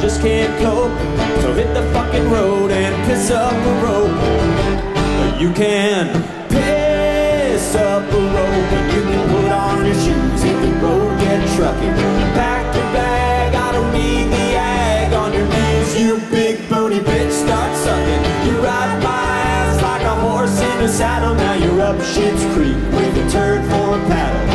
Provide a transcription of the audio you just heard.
just can't cope. So hit the fucking road and piss up a rope. You can piss up a rope, and you can put on your shoes if the road gets trucky. Pack your bag, I don't need the ag. On your knees, you big booty bitch, start sucking. You ride my ass like a horse in a saddle. Now you're up Shit's Creek with a turd for a paddle.